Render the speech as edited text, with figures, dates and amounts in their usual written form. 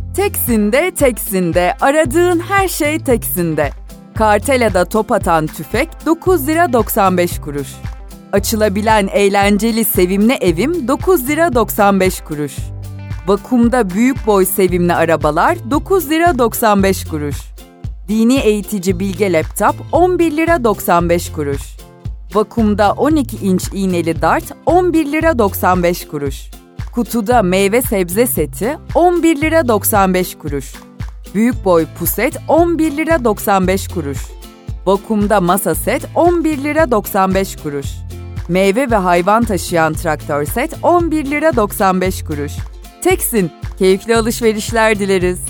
Teksin'de aradığın her şey Teksin'de. Kartela'da top atan tüfek 9 lira 95 kuruş. Açılabilen eğlenceli sevimli evim 9 lira 95 kuruş. Vakum'da büyük boy sevimli arabalar 9 lira 95 kuruş. Dini eğitici bilge laptop 11 lira 95 kuruş. Vakum'da 12 inç iğneli dart 11 lira 95 kuruş. Kutuda meyve sebze seti 11 lira 95 kuruş. Büyük boy puset 11 lira 95 kuruş. Vakum'da masa set 11 lira 95 kuruş. Meyve ve hayvan taşıyan traktör set 11 lira 95 kuruş. Teksin, keyifli alışverişler dileriz.